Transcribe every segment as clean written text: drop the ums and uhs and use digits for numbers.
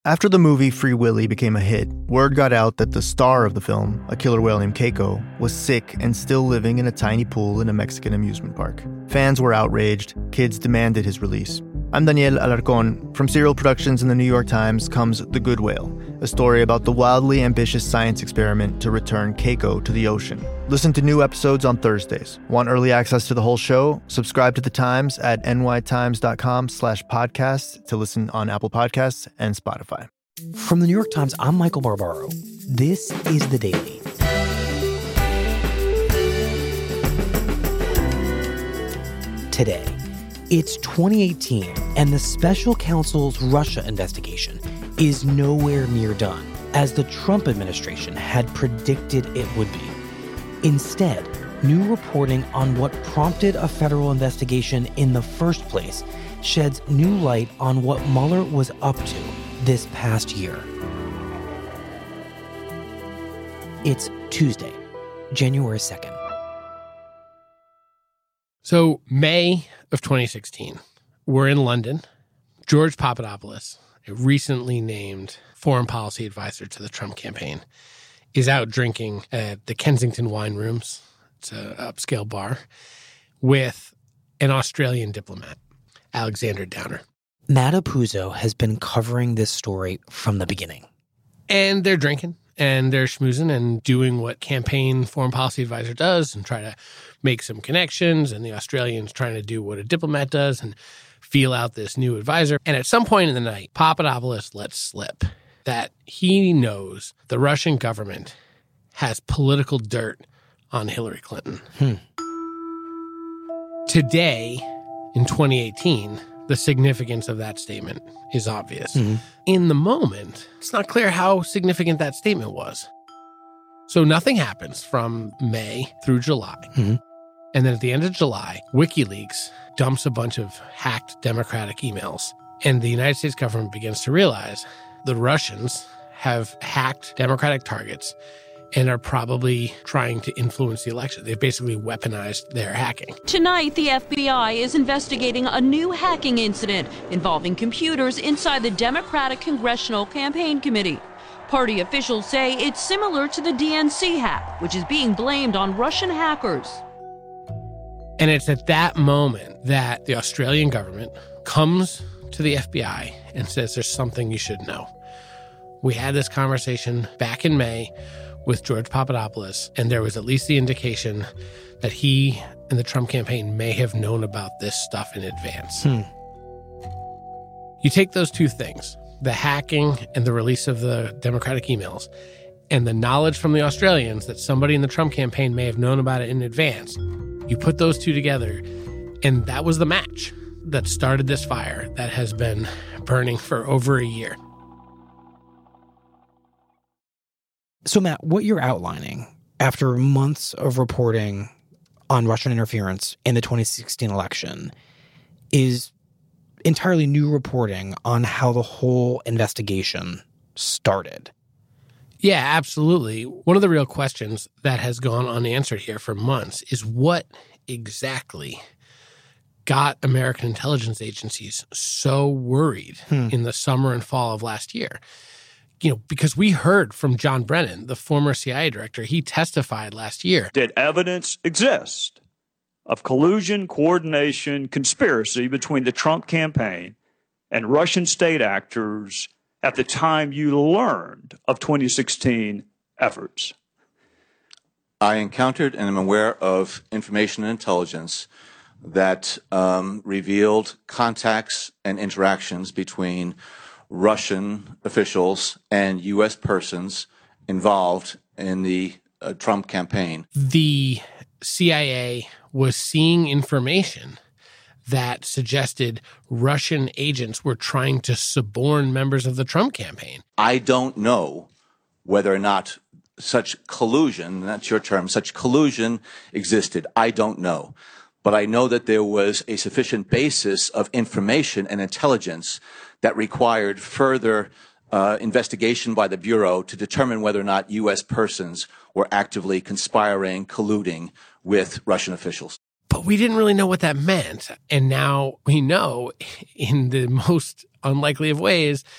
After the movie Free Willy became a hit, word got out that the star of the film, a killer whale named Keiko, was sick and still living in a tiny pool in a Mexican amusement park. Fans were outraged. Kids demanded his release. I'm Daniel Alarcón. From Serial Productions and the New York Times comes The Good Whale, a story about the wildly ambitious science experiment to return Keiko to the ocean. Listen to new episodes on Thursdays. Want early access to the whole show? Subscribe to The Times at nytimes.com/podcast to listen on Apple Podcasts and Spotify. From the New York Times, I'm Michael Barbaro. This is The Daily. Today, it's 2018, and the special counsel's Russia investigation is nowhere near done, as the Trump administration had predicted it would be. Instead, new reporting on what prompted a federal investigation in the first place sheds new light on what Mueller was up to this past year. It's Tuesday, January 2nd. So May of 2016, we're in London. George Papadopoulos, a recently named foreign policy advisor to the Trump campaign, is out drinking at the Kensington Wine Rooms. It's an upscale bar with an Australian diplomat, Alexander Downer. Matt Apuzzo has been covering this story from the beginning. And they're drinking and they're schmoozing and doing what campaign foreign policy advisor does and try to make some connections. And the Australian's trying to do what a diplomat does and feel out this new advisor. And at some point in the night, Papadopoulos lets slip that he knows the Russian government has political dirt on Hillary Clinton. Today, in 2018, the significance of that statement is obvious. In the moment, it's not clear how significant that statement was. So nothing happens from May through July. And then at the end of July, WikiLeaks dumps a bunch of hacked Democratic emails. And the United States government begins to realize the Russians have hacked Democratic targets and are probably trying to influence the election. They've basically weaponized their hacking. Tonight, the FBI is investigating a new hacking incident involving computers inside the Democratic Congressional Campaign Committee. Party officials say it's similar to the DNC hack, which is being blamed on Russian hackers. And it's at that moment that the Australian government comes to the FBI and says there's something you should know. We had this conversation back in May with George Papadopoulos, and there was at least the indication that he and the Trump campaign may have known about this stuff in advance. You take those two things, the hacking and the release of the Democratic emails, and the knowledge from the Australians that somebody in the Trump campaign may have known about it in advance. You put those two together, and that was the match that started this fire that has been burning for over a year. So, Matt, what you're outlining after months of reporting on Russian interference in the 2016 election is entirely new reporting on how the whole investigation started. Yeah, absolutely. One of the real questions that has gone unanswered here for months is what exactly got American intelligence agencies so worried in the summer and fall of last year. Because we heard from John Brennan, the former CIA director, he testified last year. Did evidence exist of collusion, coordination, conspiracy between the Trump campaign and Russian state actors at the time you learned of 2016 efforts? I encountered and am aware of information and intelligence that revealed contacts and interactions between Russian officials and U.S. persons involved in the Trump campaign. The CIA was seeing information that suggested Russian agents were trying to suborn members of the Trump campaign. I don't know whether or not such collusion, that's your term, such collusion existed. I don't know. But I know that there was a sufficient basis of information and intelligence that required further investigation by the Bureau to determine whether or not U.S. persons were actively conspiring, colluding with Russian officials. But we didn't really know what that meant. And now we know, in the most unlikely of ways,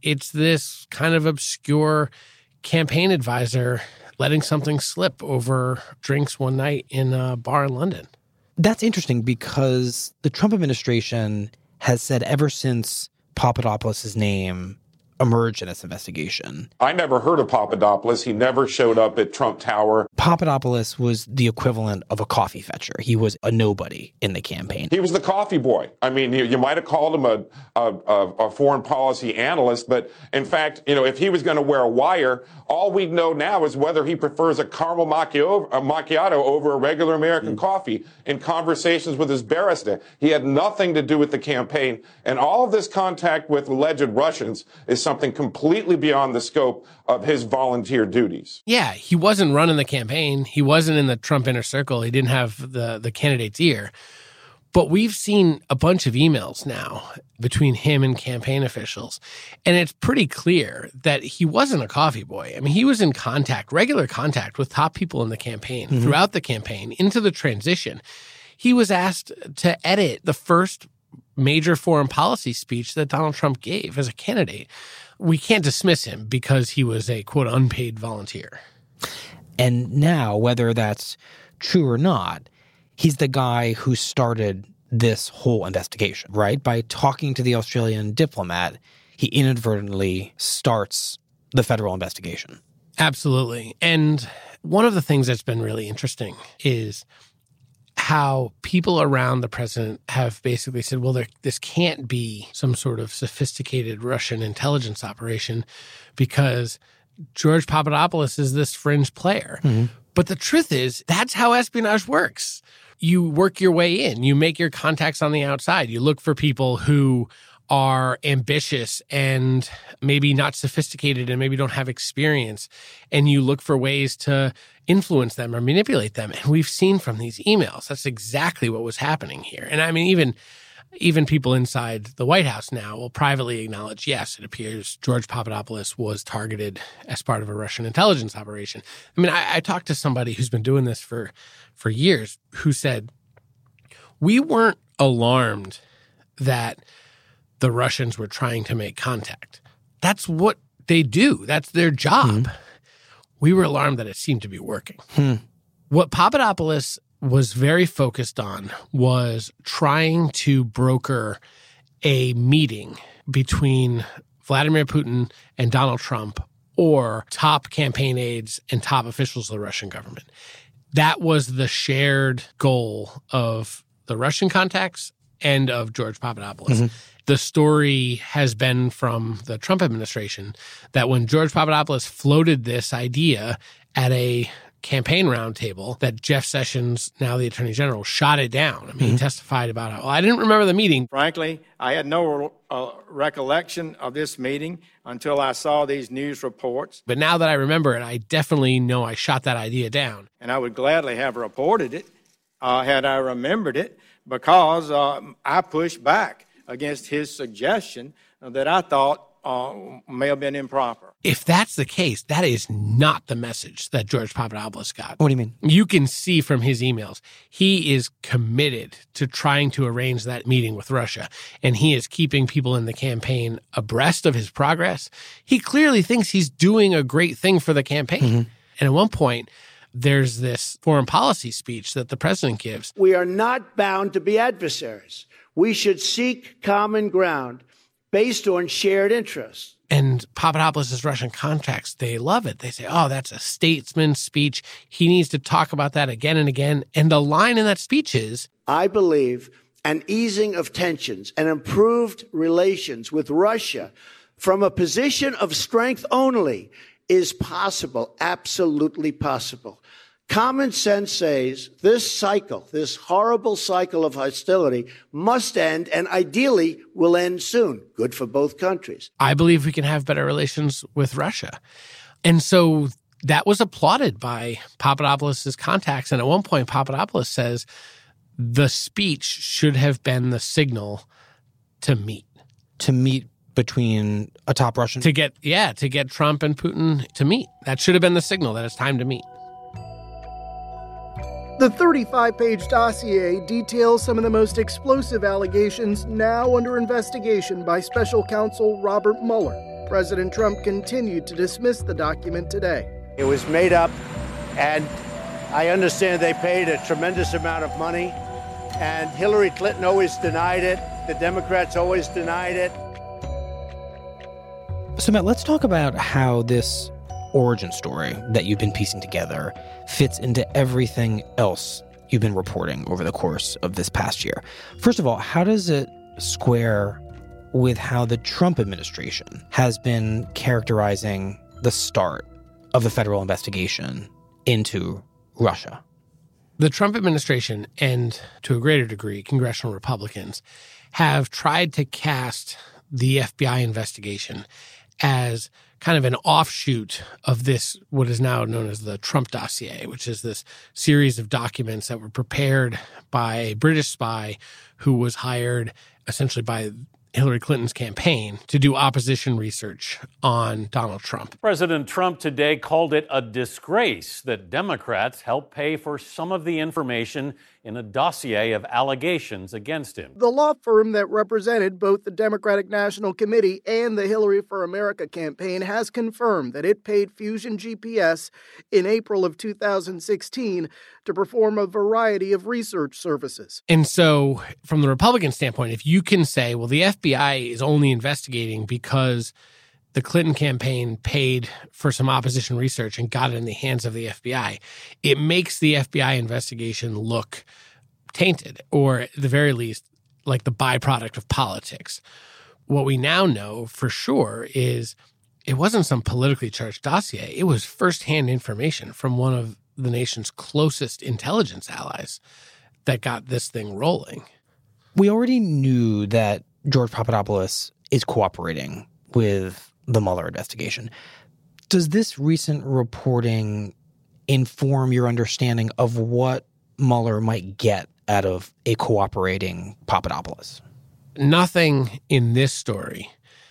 it's this kind of obscure campaign advisor letting something slip over drinks one night in a bar in London. That's interesting because the Trump administration has said ever since Papadopoulos' name emerged in this investigation. I never heard of Papadopoulos. He never showed up at Trump Tower. Papadopoulos was the equivalent of a coffee fetcher. He was a nobody in the campaign. He was the coffee boy. I mean, you might have called him a foreign policy analyst, but in fact, if he was going to wear a wire, all we know now is whether he prefers a caramel macchiato over a regular American coffee in conversations with his barista. He had nothing to do with the campaign. And all of this contact with alleged Russians is something completely beyond the scope of his volunteer duties. Yeah, he wasn't running the campaign. He wasn't in the Trump inner circle. He didn't have the candidate's ear. But we've seen a bunch of emails now between him and campaign officials, and it's pretty clear that he wasn't a coffee boy. I mean, he was in regular contact with top people in the campaign throughout the campaign into the transition. He was asked to edit the first major foreign policy speech that Donald Trump gave as a candidate. We can't dismiss him because he was a, quote, unpaid volunteer. And now, whether that's true or not, he's the guy who started this whole investigation, right? By talking to the Australian diplomat, he inadvertently starts the federal investigation. Absolutely. And one of the things that's been really interesting is how people around the president have basically said, well, this can't be some sort of sophisticated Russian intelligence operation because George Papadopoulos is this fringe player. But the truth is, that's how espionage works. You work your way in. You make your contacts on the outside. You look for people who are ambitious and maybe not sophisticated and maybe don't have experience, and you look for ways to influence them or manipulate them. And we've seen from these emails, that's exactly what was happening here. And I mean, even people inside the White House now will privately acknowledge, yes, it appears George Papadopoulos was targeted as part of a Russian intelligence operation. I mean, I talked to somebody who's been doing this for years who said, we weren't alarmed that the Russians were trying to make contact. That's what they do. That's their job. We were alarmed that it seemed to be working. What Papadopoulos was very focused on was trying to broker a meeting between Vladimir Putin and Donald Trump or top campaign aides and top officials of the Russian government. That was the shared goal of the Russian contacts and of George Papadopoulos. The story has been from the Trump administration that when George Papadopoulos floated this idea at a campaign roundtable, that Jeff Sessions, now the Attorney General, shot it down. I mean, he testified about it. Well, I didn't remember the meeting. Frankly, I had no recollection of this meeting until I saw these news reports. But now that I remember it, I definitely know I shot that idea down. And I would gladly have reported it had I remembered it, because I pushed back against his suggestion that I thought may have been improper. If that's the case, that is not the message that George Papadopoulos got. What do you mean? You can see from his emails, he is committed to trying to arrange that meeting with Russia, and he is keeping people in the campaign abreast of his progress. He clearly thinks he's doing a great thing for the campaign. And at one point, there's this foreign policy speech that the president gives. We are not bound to be adversaries. We should seek common ground based on shared interests. And Papadopoulos' Russian contacts, they love it. They say, oh, that's a statesman's speech. He needs to talk about that again and again. And the line in that speech is, I believe an easing of tensions and improved relations with Russia from a position of strength only is possible, absolutely possible. Common sense says this cycle, this horrible cycle of hostility must end and ideally will end soon. Good for both countries. I believe we can have better relations with Russia. And so that was applauded by Papadopoulos' contacts. And at one point, Papadopoulos says the speech should have been the signal to meet. To meet between a top Russian? To get Trump and Putin to meet. That should have been the signal that it's time to meet. The 35-page dossier details some of the most explosive allegations now under investigation by special counsel Robert Mueller. President Trump continued to dismiss the document today. It was made up, and I understand they paid a tremendous amount of money, and Hillary Clinton always denied it. The Democrats always denied it. So, Matt, let's talk about how this origin story that you've been piecing together fits into everything else you've been reporting over the course of this past year. First of all, how does it square with how the Trump administration has been characterizing the start of the federal investigation into Russia? The Trump administration and, to a greater degree, congressional Republicans have tried to cast the FBI investigation as kind of an offshoot of this, what is now known as the Trump dossier, which is this series of documents that were prepared by a British spy who was hired essentially by Hillary Clinton's campaign to do opposition research on Donald Trump. President Trump today called it a disgrace that Democrats helped pay for some of the information in a dossier of allegations against him. The law firm that represented both the Democratic National Committee and the Hillary for America campaign has confirmed that it paid Fusion GPS in April of 2016 to perform a variety of research services. And so from the Republican standpoint, if you can say, well, the FBI is only investigating because the Clinton campaign paid for some opposition research and got it in the hands of the FBI, it makes the FBI investigation look tainted, or at the very least, like the byproduct of politics. What we now know for sure is it wasn't some politically charged dossier. It was firsthand information from one of the nation's closest intelligence allies that got this thing rolling. We already knew that George Papadopoulos is cooperating with the Mueller investigation. Does this recent reporting inform your understanding of what Mueller might get out of a cooperating Papadopoulos? Nothing in this story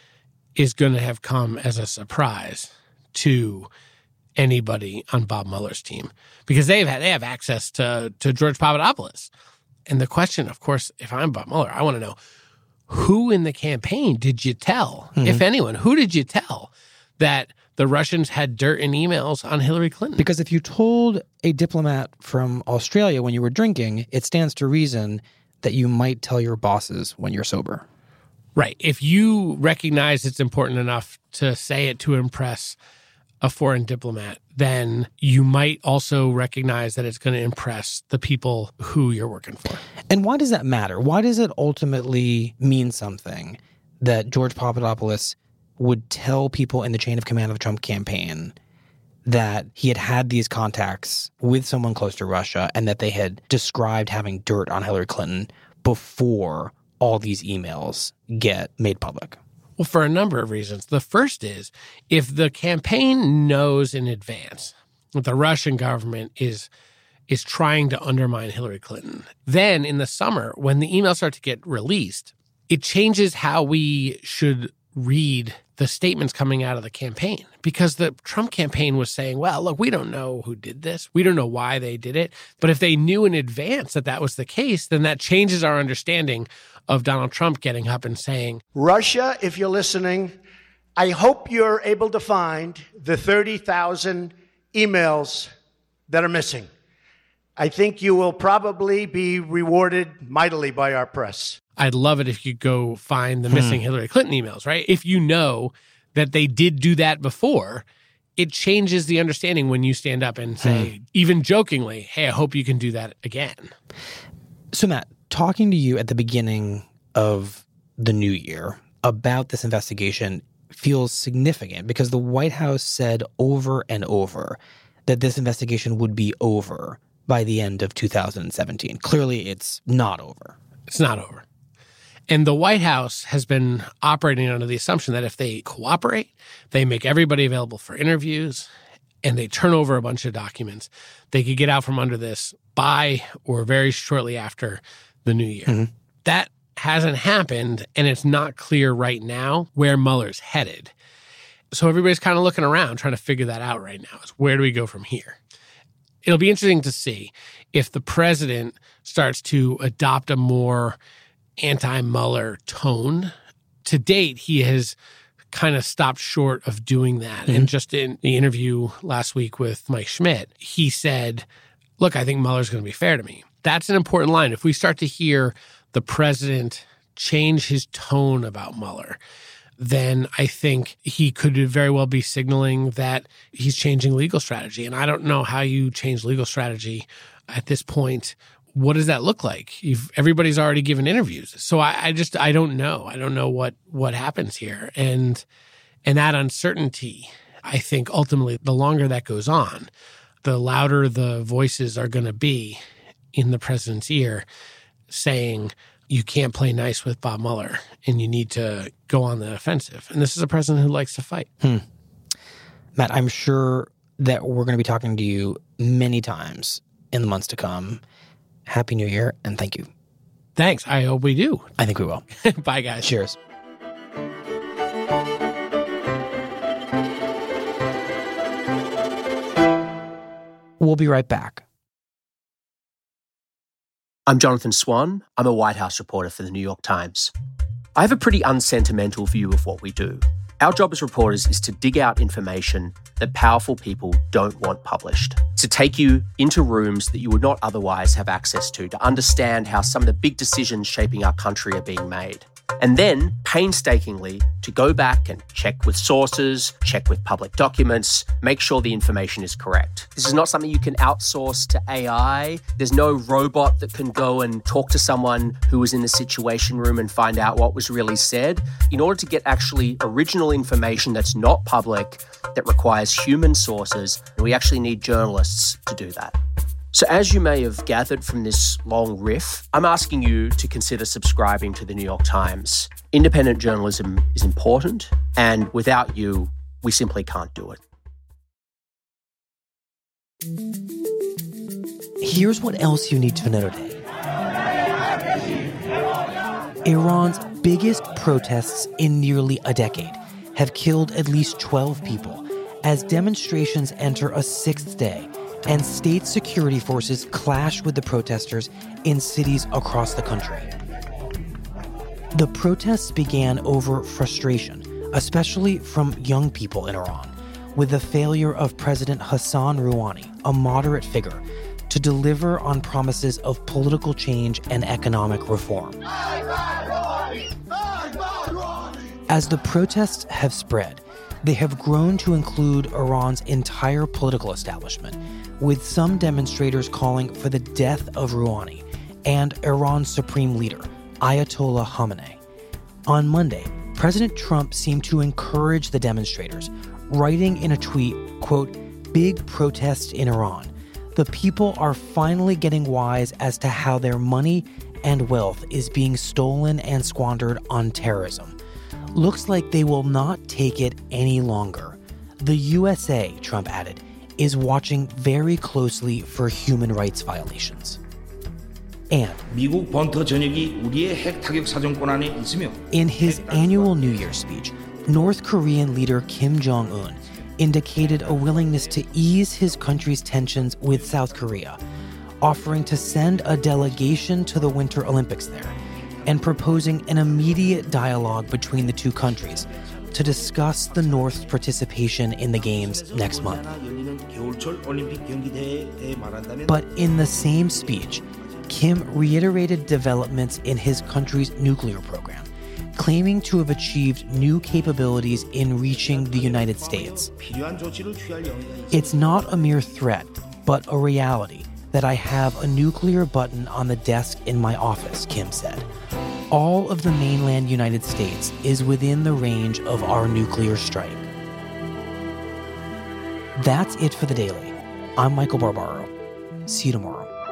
is going to have come as a surprise to anybody on Bob Mueller's team, because they have access to George Papadopoulos. And the question, of course, if I'm Bob Mueller, I want to know, who in the campaign did you tell, if anyone, who did you tell that the Russians had dirt and emails on Hillary Clinton? Because if you told a diplomat from Australia when you were drinking, it stands to reason that you might tell your bosses when you're sober. Right. If you recognize it's important enough to say it to impress a foreign diplomat, then you might also recognize that it's going to impress the people who you're working for. And why does that matter? Why does it ultimately mean something that George Papadopoulos would tell people in the chain of command of the Trump campaign that he had had these contacts with someone close to Russia and that they had described having dirt on Hillary Clinton before all these emails get made public? Well, for a number of reasons. The first is, if the campaign knows in advance that the Russian government is trying to undermine Hillary Clinton, then in the summer, when the emails start to get released, it changes how we should read the statements coming out of the campaign. Because the Trump campaign was saying, well, look, we don't know who did this. We don't know why they did it. But if they knew in advance that that was the case, then that changes our understanding of Donald Trump getting up and saying, Russia, if you're listening, I hope you're able to find the 30,000 emails that are missing. I think you will probably be rewarded mightily by our press. I'd love it if you go find the missing Hillary Clinton emails, right? If you know that they did do that before, it changes the understanding when you stand up and say, even jokingly, hey, I hope you can do that again. So, Matt, talking to you at the beginning of the new year about this investigation feels significant because the White House said over and over that this investigation would be over by the end of 2017. Clearly, it's not over. It's not over. And the White House has been operating under the assumption that if they cooperate, they make everybody available for interviews, and they turn over a bunch of documents, they could get out from under this by or very shortly after the new year. That hasn't happened, and it's not clear right now where Mueller's headed. So everybody's kind of looking around trying to figure that out right now. Is where do we go from here? It'll be interesting to see if the president starts to adopt a more anti-Mueller tone. To date, he has kind of stopped short of doing that. And just in the interview last week with Mike Schmidt, he said, look, I think Mueller's going to be fair to me. That's an important line. If we start to hear the president change his tone about Mueller, then I think he could very well be signaling that he's changing legal strategy. And I don't know how you change legal strategy at this point. What does that look like? Everybody's already given interviews. So I don't know. I don't know what happens here. And that uncertainty, I think ultimately the longer that goes on, the louder the voices are going to be in the president's ear saying, you can't play nice with Bob Mueller and you need to go on the offensive. And this is a president who likes to fight. Matt, I'm sure that we're going to be talking to you many times in the months to come. Happy New Year, and thank you. Thanks. I hope we do. I think we will. Bye, guys. Cheers. We'll be right back. I'm Jonathan Swan. I'm a White House reporter for the New York Times. I have a pretty unsentimental view of what we do. Our job as reporters is to dig out information that powerful people don't want published, to take you into rooms that you would not otherwise have access to understand how some of the big decisions shaping our country are being made. And then, painstakingly, to go back and check with sources, check with public documents, make sure the information is correct. This is not something you can outsource to AI. There's no robot that can go and talk to someone who was in the Situation Room and find out what was really said. In order to get actually original information that's not public, that requires human sources, we actually need journalists to do that. So as you may have gathered from this long riff, I'm asking you to consider subscribing to the New York Times. Independent journalism is important, and without you, we simply can't do it. Here's what else you need to know today. Iran's biggest protests in nearly a decade have killed at least 12 people as demonstrations enter a sixth day and state security forces clash with the protesters in cities across the country. The protests began over frustration, especially from young people in Iran, with the failure of President Hassan Rouhani, a moderate figure, to deliver on promises of political change and economic reform. As the protests have spread, they have grown to include Iran's entire political establishment, with some demonstrators calling for the death of Rouhani and Iran's supreme leader, Ayatollah Khamenei. On Monday, President Trump seemed to encourage the demonstrators, writing in a tweet, quote, "Big protests in Iran. The people are finally getting wise as to how their money and wealth is being stolen and squandered on terrorism. Looks like they will not take it any longer. The USA," Trump added, "is watching very closely for human rights violations." And in his annual New Year's speech, North Korean leader Kim Jong-un indicated a willingness to ease his country's tensions with South Korea, offering to send a delegation to the Winter Olympics there and proposing an immediate dialogue between the two countries to discuss the North's participation in the Games next month. But in the same speech, Kim reiterated developments in his country's nuclear program, claiming to have achieved new capabilities in reaching the United States. "It's not a mere threat, but a reality that I have a nuclear button on the desk in my office," Kim said. "All of the mainland United States is within the range of our nuclear strike." That's it for The Daily. I'm Michael Barbaro. See you tomorrow.